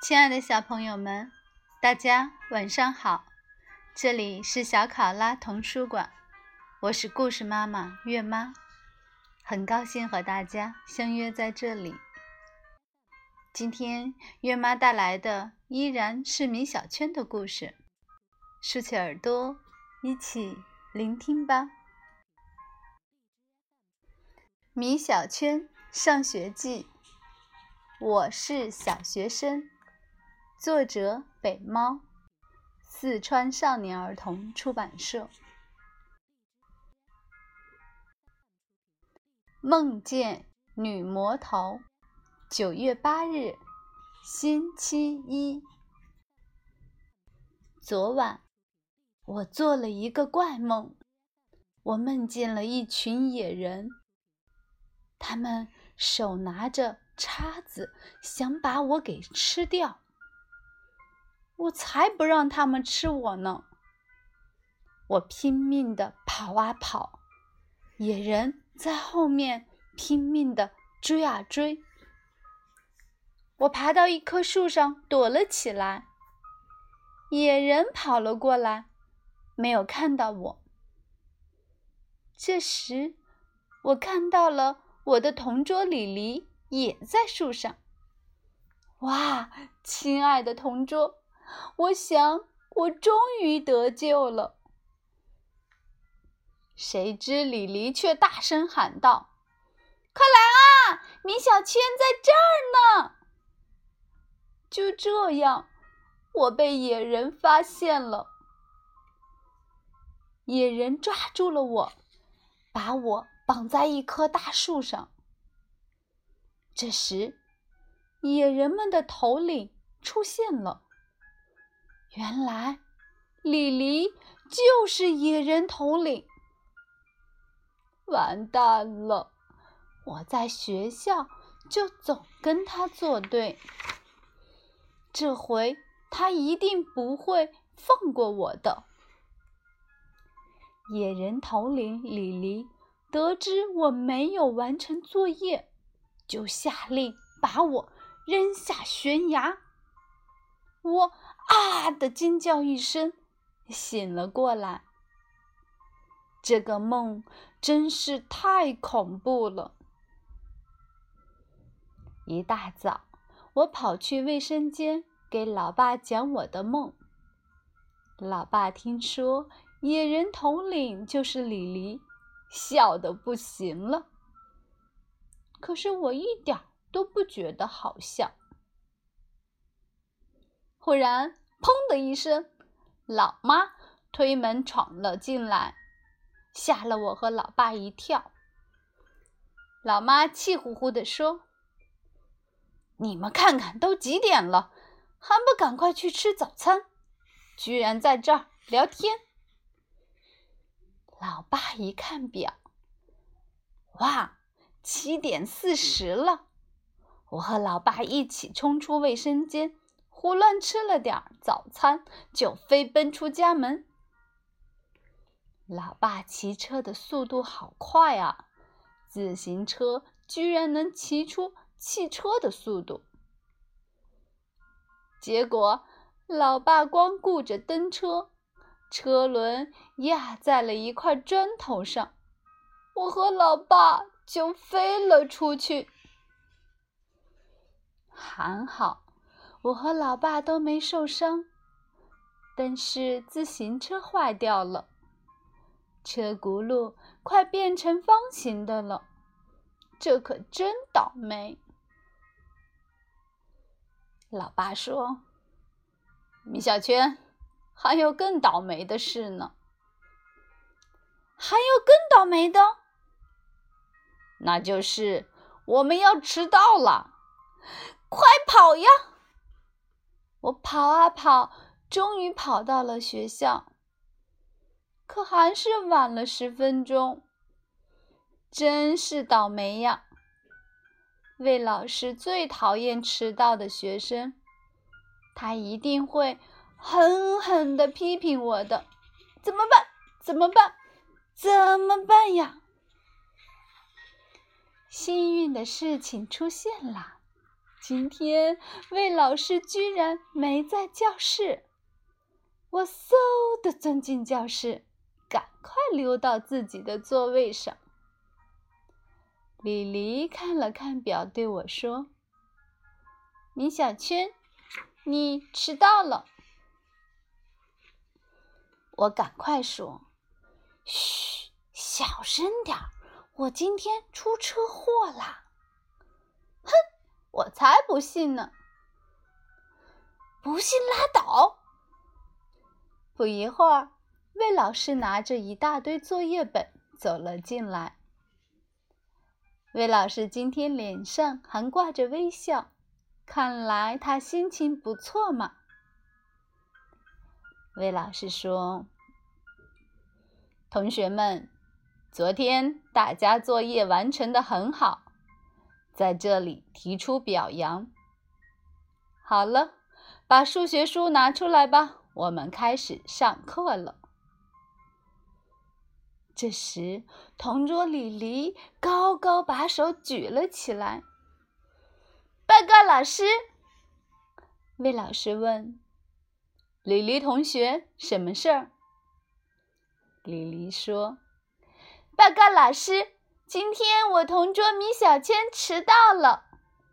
亲爱的小朋友们，大家晚上好，这里是小考拉童书馆，我是故事妈妈月妈，很高兴和大家相约在这里。今天月妈带来的依然是米小圈的故事，竖起耳朵，一起聆听吧。米小圈上学记，我是小学生，作者北猫，四川少年儿童出版社。梦见女魔头，9月8日，星期一。昨晚，我做了一个怪梦，我梦见了一群野人，他们手拿着叉子，想把我给吃掉。我才不让他们吃我呢！我拼命地跑啊跑，野人在后面拼命地追啊追。我爬到一棵树上躲了起来，野人跑了过来，没有看到我。这时，我看到了我的同桌李黎也在树上。哇，亲爱的同桌，我想我终于得救了。谁知李黎却大声喊道：“快来啊，米小圈在这儿呢！”就这样，我被野人发现了。野人抓住了我，把我绑在一棵大树上。这时，野人们的头领出现了。原来，李黎就是野人头领。完蛋了，我在学校就总跟他作对，这回他一定不会放过我的。野人头领李黎得知我没有完成作业，就下令把我扔下悬崖。我啊的惊叫一声，醒了过来。这个梦真是太恐怖了。一大早，我跑去卫生间给老爸讲我的梦。老爸听说野人头领就是李黎，笑得不行了。可是我一点都不觉得好笑。忽然，砰的一声，老妈推门闯了进来，吓了我和老爸一跳。老妈气呼呼地说：“你们看看都几点了，还不赶快去吃早餐，居然在这儿聊天。”老爸一看表，哇，7点40了。我和老爸一起冲出卫生间，胡乱吃了点早餐，就飞奔出家门。老爸骑车的速度好快啊，自行车居然能骑出汽车的速度。结果，老爸光顾着蹬车，车轮压在了一块砖头上，我和老爸就飞了出去。还好，我和老爸都没受伤，但是自行车坏掉了，车轱辘快变成方形的了，这可真倒霉。老爸说：“米小圈，还有更倒霉的事呢。”还有更倒霉的？那就是我们要迟到了，快跑呀！我跑啊跑，终于跑到了学校，可还是晚了10分钟，真是倒霉呀！魏老师最讨厌迟到的学生，他一定会狠狠地批评我的。怎么办？怎么办？怎么办呀？幸运的事情出现了， 今天魏老师居然没在教室。我嗖地钻进教室，赶快溜到自己的座位上。李黎看了看表，对我说：“米小圈，你迟到了。”我赶快说：“嘘，小声点儿，我今天出车祸啦！”哼，我才不信呢！不信拉倒！不一会儿，魏老师拿着一大堆作业本走了进来。魏老师今天脸上还挂着微笑，看来他心情不错嘛。魏老师说：“同学们，昨天大家作业完成得很好，在这里提出表扬。好了，把数学书拿出来吧，我们开始上课了。”这时，同桌李黎高高把手举了起来。“报告老师！”魏老师问：“李黎同学，什么事儿？”李黎说：“报告老师，今天我同桌米小圈迟到了。”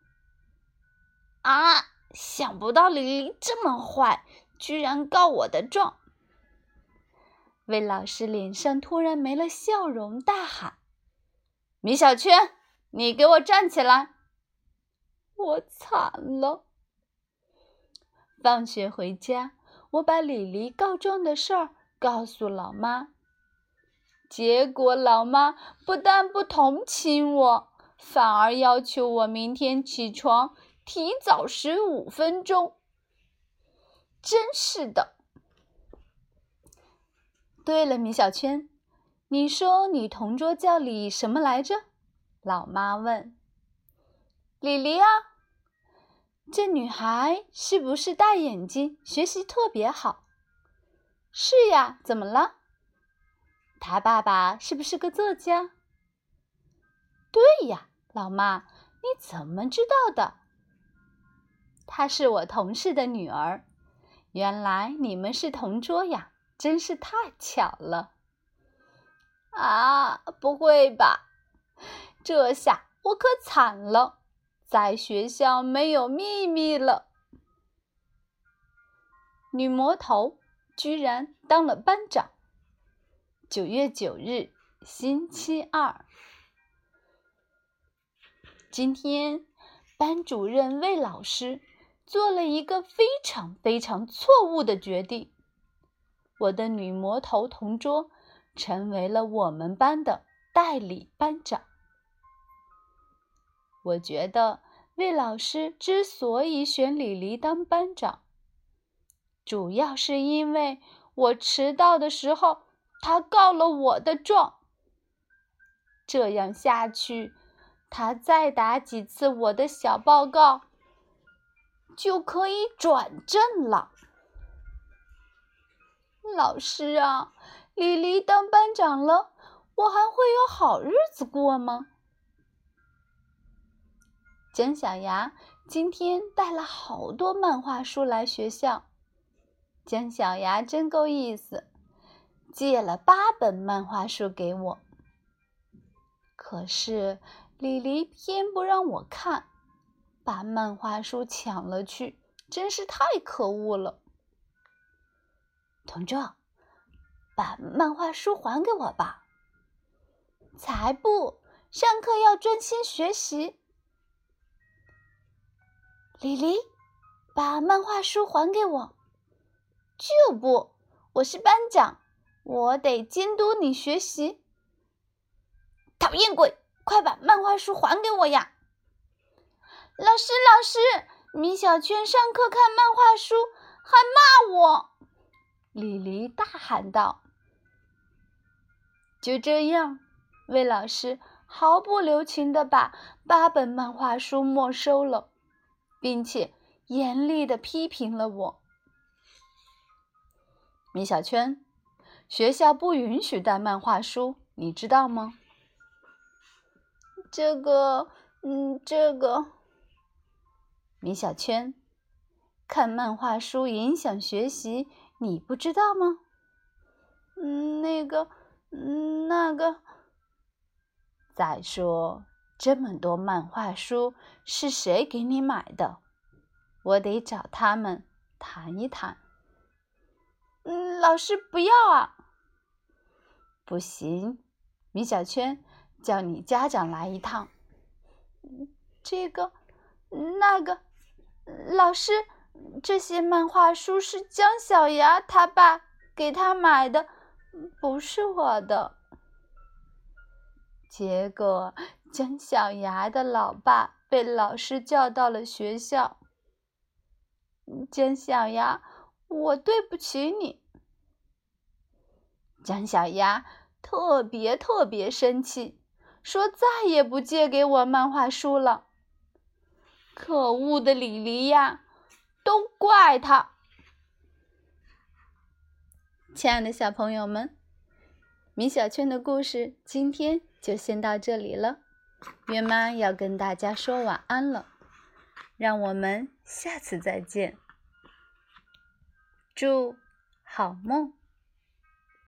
啊！想不到李黎这么坏，居然告我的状。魏老师脸上突然没了笑容，大喊：“米小圈，你给我站起来！”我惨了。放学回家，我把李黎告状的事儿告诉老妈，结果老妈不但不同情我，反而要求我明天起床提早15分钟。真是的。对了，米小圈，你说你同桌叫李什么来着？老妈问。李黎啊。这女孩是不是大眼睛，学习特别好？是呀，怎么了？她爸爸是不是个作家？对呀，老妈，你怎么知道的？她是我同事的女儿。原来你们是同桌呀，真是太巧了。啊，不会吧？这下我可惨了，在学校没有秘密了。女魔头居然当了班长。9月9日，星期二。今天，班主任魏老师做了一个非常非常错误的决定。我的女魔头同桌成为了我们班的代理班长。我觉得魏老师之所以选李黎当班长，主要是因为我迟到的时候，他告了我的状。这样下去，他再打几次我的小报告，就可以转正了。老师啊，李黎当班长了，我还会有好日子过吗？姜小牙今天带了好多漫画书来学校。姜小牙真够意思，借了8本漫画书给我。可是李黎偏不让我看，把漫画书抢了去，真是太可恶了。同桌，把漫画书还给我吧。才不，上课要专心学习。李黎，把漫画书还给我。就不，我是班长，我得监督你学习。讨厌鬼，快把漫画书还给我呀！老师，老师，米小圈上课看漫画书，还骂我！李黎大喊道。就这样，魏老师毫不留情地把8本漫画书没收了，并且严厉地批评了我。米小圈，学校不允许带漫画书，你知道吗？这个， 米小圈，看漫画书影响学习，你不知道吗？那个。再说，这么多漫画书是谁给你买的？我得找他们谈一谈。老师不要啊！不行，米小圈，叫你家长来一趟。那个，老师，这些漫画书是姜小牙他爸给他买的，不是我的。结果，姜小牙的老爸被老师叫到了学校。姜小牙，我对不起你。姜小牙特别生气，说再也不借给我漫画书了。可恶的李黎呀，都怪他！亲爱的小朋友们，米小圈的故事今天就先到这里了。月妈要跟大家说晚安了，让我们下次再见。祝好梦。